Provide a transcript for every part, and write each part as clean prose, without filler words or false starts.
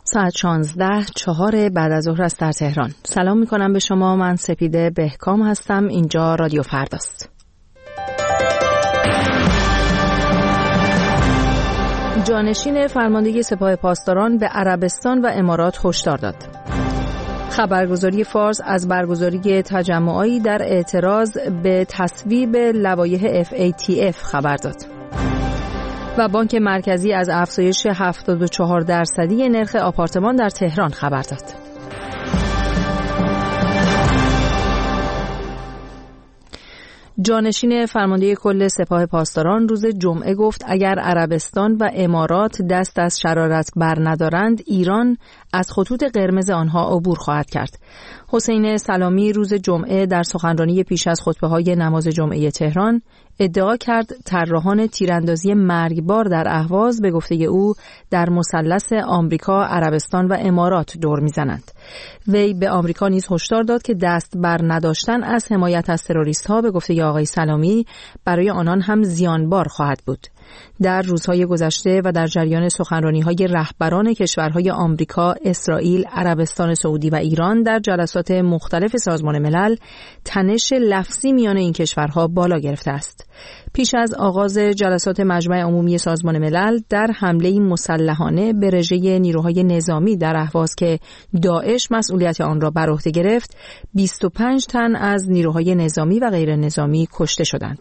ساعت 16:04 بعد از ظهر است در تهران. سلام میکنم به شما. من سپیده بهکام هستم. اینجا رادیو فرداست. جانشین فرماندهی سپاه پاسداران به عربستان و امارات هشدار داد. خبرگزاری فارس از برگزاری تجمعاتی در اعتراض به تصویب لوایح FATF خبر داد. و بانک مرکزی از افزایش 74% نرخ آپارتمان در تهران خبر داد. جانشین فرمانده کل سپاه پاسداران روز جمعه گفت اگر عربستان و امارات دست از شرارت بر ندارند، ایران از خطوط قرمز آنها عبور خواهد کرد. حسین سلامی روز جمعه در سخنرانی پیش از خطبه‌های نماز جمعه تهران ادعا کرد طراحان تیراندازی مرگبار در اهواز به گفته او در مثلث آمریکا، عربستان و امارات دور میزنند. وی به آمریکا نیز هشدار داد که دست بر نداشتن از حمایت از تروریست‌ها به گفته آقای سلامی برای آنان هم زیانبار خواهد بود. در روزهای گذشته و در جریان سخنرانی‌های رهبران کشورهای آمریکا، اسرائیل، عربستان سعودی و ایران در جلسات مختلف سازمان ملل، تنش لفظی میان این کشورها بالا گرفته است. پیش از آغاز جلسات مجمع عمومی سازمان ملل در حمله مسلحانه به رژه نیروهای نظامی در اهواز که داعش مسئولیت آن را بر عهده گرفت، 25 تن از نیروهای نظامی و غیر نظامی کشته شدند.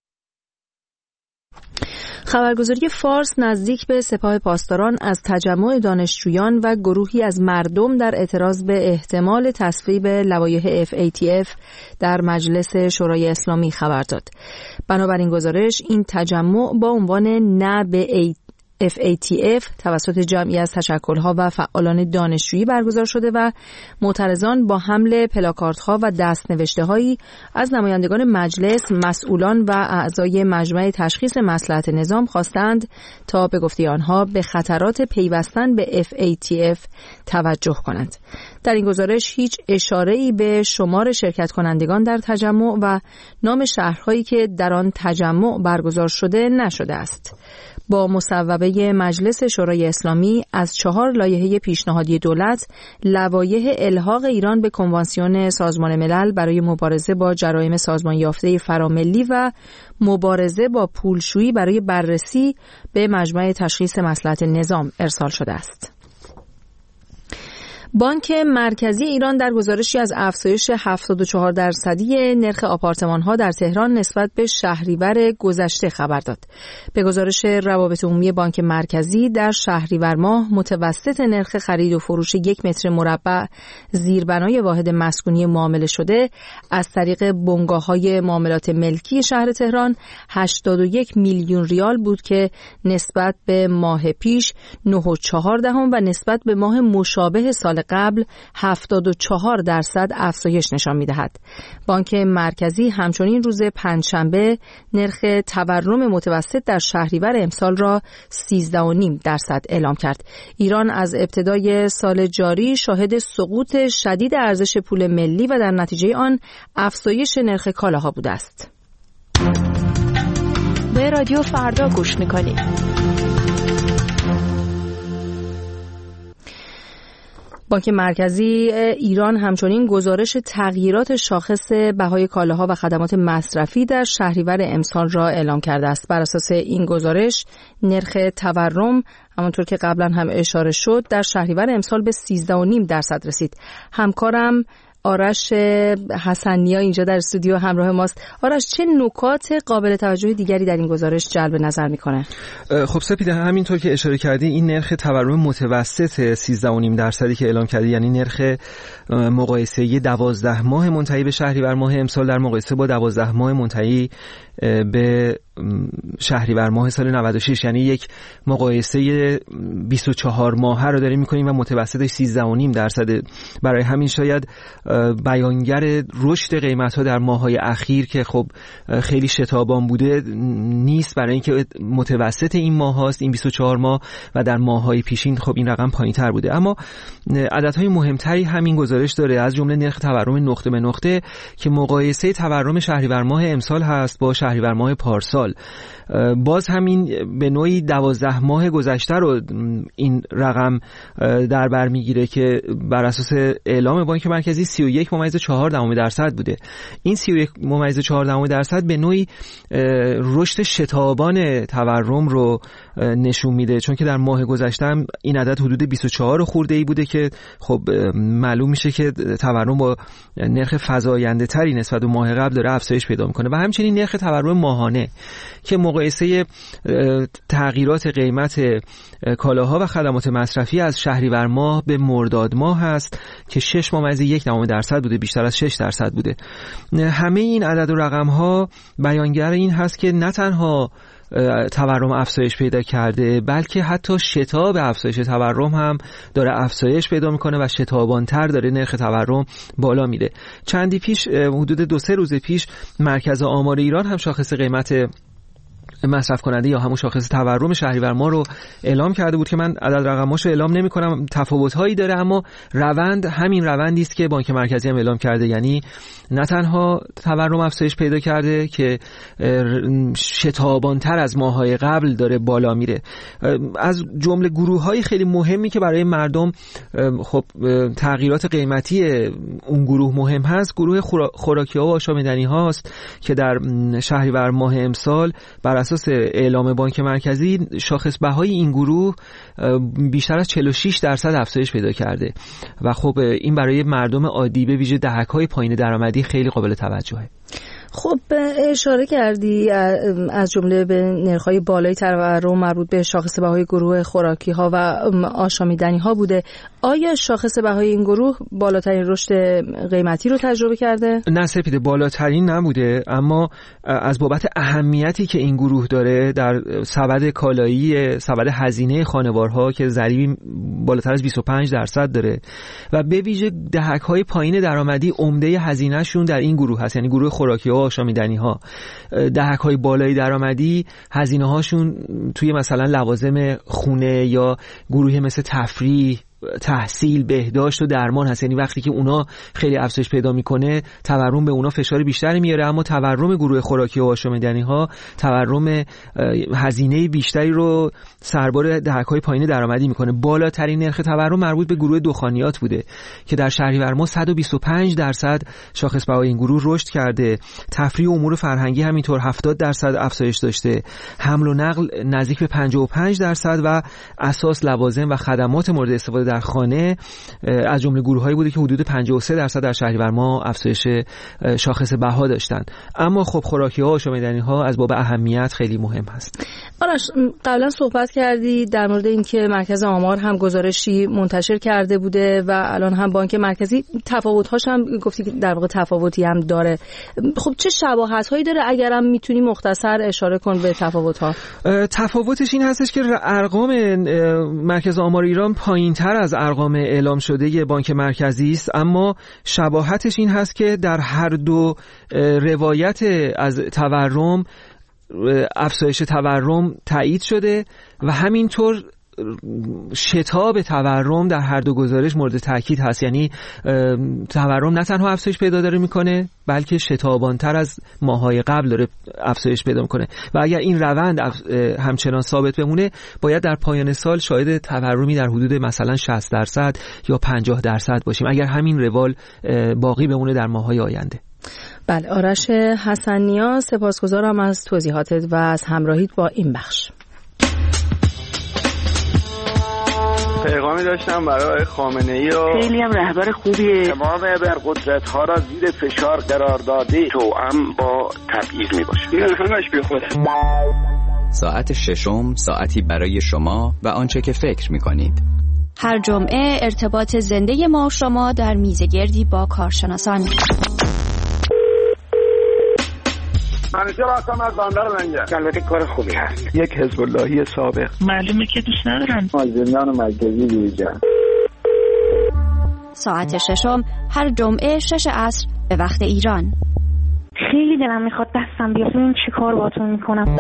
خبرگزاری فارس نزدیک به سپاه پاسداران از تجمع دانشجویان و گروهی از مردم در اعتراض به احتمال تصویب لوایح FATF در مجلس شورای اسلامی خبر داد. بنابراین گزارش این تجمع با عنوان نه به FATF توسط جمعی از تشکل‌ها و فعالان دانشجویی برگزار شده و معترضان با حمل پلاکاردها و دستنوشته‌هایی از نمایندگان مجلس، مسئولان و اعضای مجمع تشخیص مصلحت نظام خواستند تا به گفته آنها به خطرات پیوستن به FATF توجه کنند. در این گزارش هیچ اشاره‌ای به شمار شرکت کنندگان در تجمع و نام شهرهایی که در آن تجمع برگزار شده نشده است. با مصوبه مجلس شورای اسلامی از 4 لایحه پیشنهادی دولت، لوایح الحاق ایران به کنوانسیون سازمان ملل برای مبارزه با جرایم سازمان یافته فراملی و مبارزه با پولشویی برای بررسی به مجمع تشخیص مصلحت نظام ارسال شده است. بانک مرکزی ایران در گزارشی از افزایش 74% نرخ آپارتمان‌ها در تهران نسبت به شهریور گذشته خبر داد. به گزارش روابط عمومی بانک مرکزی در شهریور ماه متوسط نرخ خرید و فروش 1 متر مربع زیربنای واحد مسکونی معامله شده از طریق بنگاه‌های معاملات ملکی شهر تهران 81 میلیون ریال بود که نسبت به ماه پیش 9.4 و نسبت به ماه مشابه سال قبل 74% افزایش نشان می‌دهد. بانک مرکزی همچنین روز پنجشنبه نرخ تورم متوسط در شهریور امسال را 13.5% اعلام کرد. ایران از ابتدای سال جاری شاهد سقوط شدید ارزش پول ملی و در نتیجه آن افزایش نرخ کالاها بوده است. به رادیو فردا گوش می‌کنید. بانک مرکزی ایران همچنین گزارش تغییرات شاخص بهای کالاها و خدمات مصرفی در شهریور امسال را اعلام کرده است. بر اساس این گزارش نرخ تورم همانطور که قبلا هم اشاره شد در شهریور امسال به 13.5% رسید. همکارم آرش حسنیا اینجا در استودیو همراه ماست. آرش، چه نکات قابل توجه دیگری در این گزارش جلب نظر میکنه؟ خب سپیده، همینطور که اشاره کردی این نرخ تورم متوسط 13.5% که اعلام کردی، یعنی نرخ مقایسه‌ای 12 ماه منتهی به شهریور ماه امسال در مقایسه با 12 ماه منتهی به شهریور ماه سال 96، یعنی یک مقایسه 24 ماهه رو داریم می‌کنیم و متوسطش 13.5%. برای همین شاید بیانگر رشد قیمت‌ها در ماه‌های اخیر که خب خیلی شتابان بوده نیست، برای اینکه متوسط این ماه هاست، این 24 ماه، و در ماه‌های پیشین خب این رقم پایین‌تر بوده. اما عددهای مهمتری همین گزارش داره، از جمله نرخ تورم نقطه به نقطه که مقایسه تورم شهریور ماه امسال هست با شهریور ماه پارسال. باز همین به نوعی 12 ماه گذشته رو این رقم در بر میگیره که بر اساس اعلام بانک مرکزی 31.4% بوده. این 31.4% به نوعی رشد شتابان تورم رو نشون میده، چون که در ماه گذشته هم این عدد حدود 24 خورده‌ای بوده که خب معلوم میشه که تورم با نرخ فزاینده تری نسبت به ماه قبل داره افزایش پیدا میکنه. و همچنین نرخ تورم ماهانه که مقایسه تغییرات قیمت کالاها و خدمات مصرفی از شهریور ماه به مرداد ماه هست که 6.1% بوده، بیشتر از 6% بوده. همه این عدد و رقم ها بیانگر این هست که نه تنها تورم افزایش پیدا کرده، بلکه حتی شتاب افزایش تورم هم داره افزایش پیدا میکنه و شتابانتر داره نرخ تورم بالا میره. چندی پیش، حدود 2-3 روز پیش، مرکز آمار ایران هم شاخص قیمت مصرف کننده یا همون شاخص تورم شهریور ماه رو اعلام کرده بود که من عدد رقماشو اعلام نمی‌کنم، تفاوت‌هایی داره، اما روند همین روندی است که بانک مرکزی هم اعلام کرده. یعنی نه تنها تورم افزایش پیدا کرده که شتابان‌تر از ماه‌های قبل داره بالا میره. از جمله گروه‌های خیلی مهمی که برای مردم خب تغییرات قیمتی اون گروه مهم هست، گروه خوراکی‌ها و آشامیدنی‌ها هست که در شهریور ماه امسال بر اساس اعلام بانک مرکزی شاخص بهای این گروه بیشتر از 46% افزایش پیدا کرده و خب این برای مردم عادی به ویژه دهک‌های پایین درآمدی خیلی قابل توجهه. خب اشاره کردی از جمله به نرخ‌های بالای تورم مربوط به شاخص بهای گروه خوراکی‌ها و آشامیدنی‌ها بوده. آیا شاخص بهای این گروه بالاترین رشد قیمتی رو تجربه کرده؟ نه سپیده، بالاترین نبوده، اما از بابت اهمیتی که این گروه داره در سبد کالایی، سبد هزینه خانوارها که ضریبی بالاتر از 25% داره و به ویژه دهک‌های پایین درآمدی عمده هزینه‌شون در این گروه هست، یعنی گروه خوراکی‌ها و آشامیدنی‌ها. دهک‌های بالای درآمدی هزینه‌هاشون توی مثلا لوازم خونه یا گروهی مثل تفریح، تحصیل، بهداشت و درمان هست. یعنی وقتی که اونا خیلی افزایش پیدا میکنه تورم به اونا فشار بیشتری میاره، اما تورم گروه خوراکی و آشامیدنی‌ها تورم هزینه بیشتری رو سربار دهک‌های پایین درآمدی میکنه. بالاترین نرخ تورم مربوط به گروه دخانیات بوده که در شهریور ماه 125% شاخص بهای این گروه رشد کرده. تفریح و امور فرهنگی همینطور 70% افزایش داشته. حمل و نقل نزدیک به 55% و اساس، لوازم و خدمات مورد استفاده در خانه از جمله گروه‌هایی بوده که حدود 53% در شهریور ماه افزایش شاخص بها داشتند. اما خب خوراکی‌ها و آشامیدنی‌ها از باب اهمیت خیلی مهم هست. آرش، قبلا صحبت کردی در مورد اینکه مرکز آمار هم گزارشی منتشر کرده بوده و الان هم بانک مرکزی، تفاوت‌هاش هم گفتی که در واقع تفاوتی هم داره. خب چه شباهت‌هایی داره؟ اگرم میتونی مختصر اشاره کن به تفاوت‌ها. تفاوتش این هستش که ارقام مرکز آمار ایران پایین‌تر از ارقام اعلام شده بانک مرکزی است، اما شباهتش این هست که در هر دو روایت از تورم افزایش تورم تایید شده و همینطور شتاب تورم در هر دو گزارش مورد تاکید هست. یعنی تورم نه تنها افزایش پیدا داره میکنه بلکه شتابانتر از ماه‌های قبل داره افزایش پیدا میکنه و اگر این روند همچنان ثابت بمونه باید در پایان سال شاهد تورمی در حدود مثلا 60% یا 50% باشیم اگر همین روال باقی بمونه در ماه‌های آینده. بله، آرش حسن‌نیا، سپاسگزارم از توضیحاتت و از همراهیت با این بخش. پیغامی داشتم برای خامنه‌ای و خیلی هم رهبر خوبیه. تمام ابرقدرت‌ها را زیر فشار قرار داده، توأم با تبعیض میباشه. این همش بی خوده. ساعت ششم، ساعتی برای شما و آنچه که فکر می‌کنید. هر جمعه ارتباط زنده ما و شما در میزگردی با کارشناسان. منیژه هستم از بندر لنگر. البته کار خوبی هست. یک حزب اللهی سابق. معلومه که دوست ندارن. زندان مرکزی بیرجان. ساعت ششم هر جمعه 6 عصر به وقت ایران. خیلی دلم میخواد دستم بیاد ببینم چی کار باهاتون میکنم.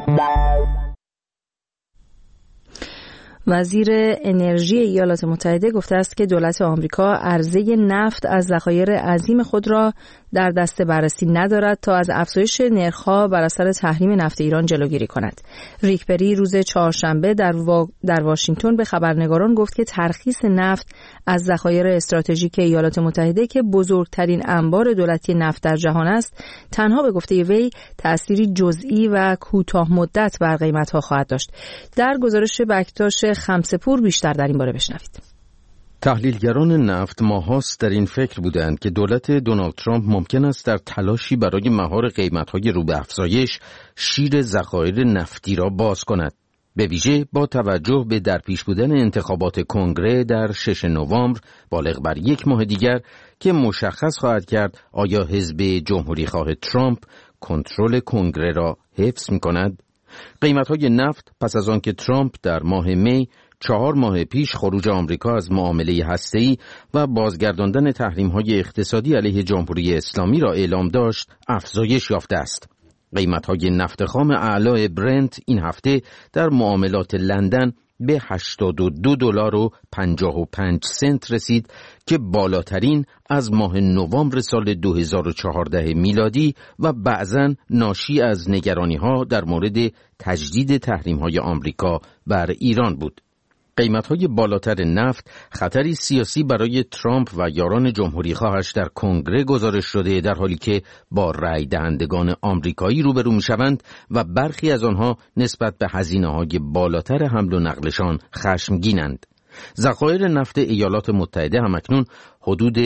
وزیر انرژی ایالات متحده گفته است که دولت آمریکا عرضه نفت از ذخایر عظیم خود را در دست بررسی ندارد تا از افزایش نرخ‌ها بر اثر تحریم نفت ایران جلوگیری کند. ریک پری روز چهارشنبه در واشنگتن به خبرنگاران گفت که ترخیص نفت از ذخایر استراتژیک ایالات متحده که بزرگترین انبار دولتی نفت در جهان است، تنها به گفته وی تأثیری جزئی و کوتاه مدت بر قیمت‌ها خواهد داشت. در گزارش بکتاش خمسه‌پور بیشتر در این باره بشنوید. تحلیلگران نفت ماهاست در این فکر بودند که دولت دونالد ترامپ ممکن است در تلاشی برای مهار قیمت‌های رو به افزایش شیر ذخایر نفتی را باز کند. به ویژه با توجه به درپیش بودن انتخابات کنگره در 6 نوامبر بالغ بر 1 ماه دیگر که مشخص خواهد کرد آیا حزب جمهوری‌خواه ترامپ کنترل کنگره را حفظ می‌کند. قیمت‌های نفت پس از آنکه ترامپ در ماه می 4 ماه پیش خروج آمریکا از معامله هسته‌ای و بازگرداندن تحریم‌های اقتصادی علیه جمهوری اسلامی را اعلام داشت، افزایش یافته است. قیمت‌های نفت خام اعلی برنت این هفته در معاملات لندن به $82.55 رسید که بالاترین از ماه نوامبر سال 2014 میلادی و بعضاً ناشی از نگرانی‌ها در مورد تجدید تحریم‌های آمریکا بر ایران بود. قیمت‌های بالاتر نفت خطری سیاسی برای ترامپ و یاران جمهوری‌خواهش در کنگره گزارش شده، در حالی که با رأی دهندگان آمریکایی روبرو می‌شوند و برخی از آنها نسبت به هزینه‌های بالاتر حمل و نقلشان خشمگینند. ذخایر نفت ایالات متحده همکنون حدود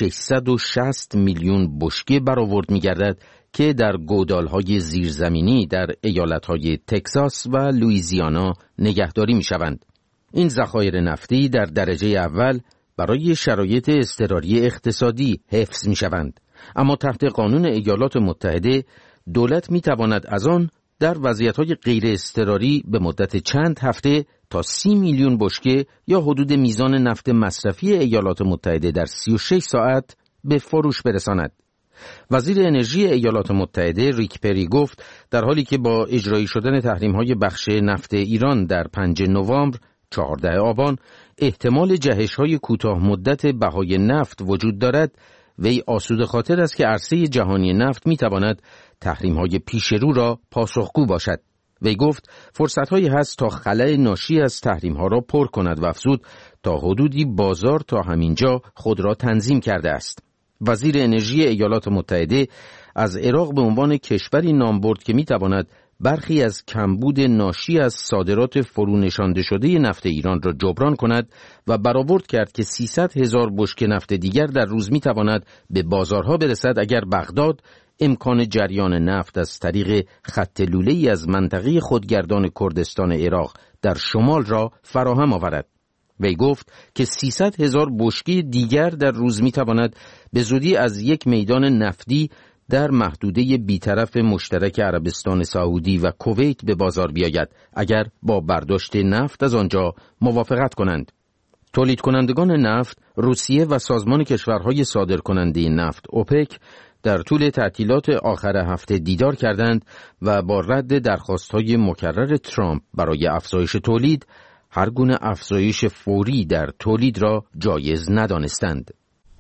660 میلیون بشکه برآورد می‌گردد که در گودال‌های زیرزمینی در ایالت‌های تگزاس و لوئیزیانا نگهداری می‌شوند. این ذخایر نفتی در درجه اول برای شرایط اضطراری اقتصادی حفظ می‌شوند، اما تحت قانون ایالات متحده دولت می‌تواند از آن در وضعیت‌های غیر اضطراری به مدت چند هفته تا 30 میلیون بشکه یا حدود میزان نفت مصرفی ایالات متحده در 36 ساعت به فروش برساند. وزیر انرژی ایالات متحده ریک پری گفت در حالی که با اجرایی شدن تحریم‌های بخش نفت ایران در 5 نوامبر 14 آبان احتمال جهش‌های کوتاه مدت بهای نفت وجود دارد، وی آسوده خاطر است که عرصه جهانی نفت می‌تواند تحریم‌های پیشرو را پاسخگو باشد. وی گفت فرصت‌هایی هست تا خلأ ناشی از تحریم‌ها را پر کند و افزود تا حدودی بازار تا همینجا خود را تنظیم کرده است. وزیر انرژی ایالات متحده از عراق به عنوان کشوری نام برد که می‌تواند برخی از کمبود ناشی از صادرات فرونشانده شده نفت ایران را جبران کند و برآورد کرد که 300,000 بشکه نفت دیگر در روز می‌تواند به بازارها برسد اگر بغداد امکان جریان نفت از طریق خط لوله‌ای از منطقه خودگردان کردستان عراق در شمال را فراهم آورد. وی گفت که 300,000 بشکه دیگر در روز می‌تواند به زودی از یک میدان نفتی در محدوده بیطرف مشترک عربستان سعودی و کویت به بازار بیاید اگر با برداشت نفت از آنجا موافقت کنند. تولید کنندگان نفت، روسیه و سازمان کشورهای صادرکننده نفت اوپک در طول تعطیلات آخر هفته دیدار کردند و با رد درخواست‌های مکرر ترامپ برای افزایش تولید، هر گونه افزایش فوری در تولید را جایز ندانستند.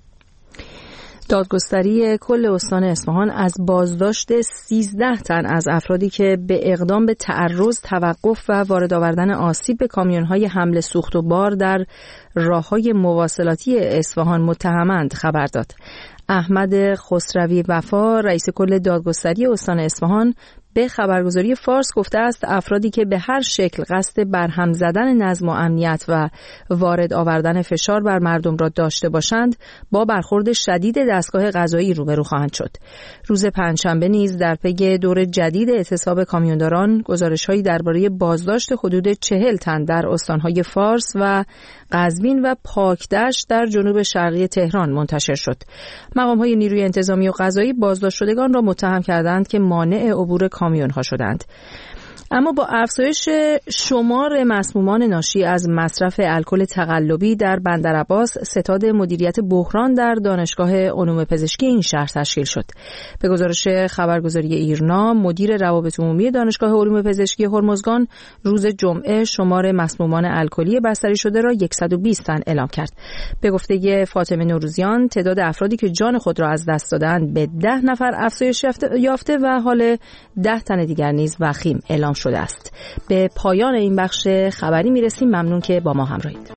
دادگستری کل استان اصفهان از بازداشت 13 تن از افرادی که به اقدام به تعرض، توقف و وارد آوردن آسیب به کامیون‌های حمل سوخت و بار در راه‌های مواصلاتی اصفهان متهمند خبر داد. احمد خسروی وفا، رئیس کل دادگستری استان اصفهان، به خبرگزاری فارس گفته است افرادی که به هر شکل قصد برهم زدن نظم و امنیت و وارد آوردن فشار بر مردم را داشته باشند با برخورد شدید دستگاه قضایی روبرو خواهند شد. روز پنجشنبه نیز در پی دور جدید اعتصاب کامیونداران گزارش‌هایی درباره بازداشت حدود 40 تن در استان‌های فارس و قزوین و پاکدشت در جنوب شرقی تهران منتشر شد. مقام‌های نیروی انتظامی و قضایی بازداشت شدگان را متهم کردند که مانع عبور کامیون‌ها شدند. اما با افزایش شمار مسمومان ناشی از مصرف الکل تقلبی در بندرعباس، ستاد مدیریت بحران در دانشگاه علوم پزشکی این شهر تشکیل شد. به گزارش خبرگزاری ایرنا، مدیر روابط عمومی دانشگاه علوم پزشکی هرمزگان روز جمعه شمار مسمومان الکلی بستری شده را 120 تن اعلام کرد. به گفته فاطمه نوروزیان، تعداد افرادی که جان خود را از دست دادند به 10 نفر افزایش یافته و حال 10 تن دیگر نیز وخیم اعلام شده است. به پایان این بخش خبری میرسیم. ممنون که با ما همراهید.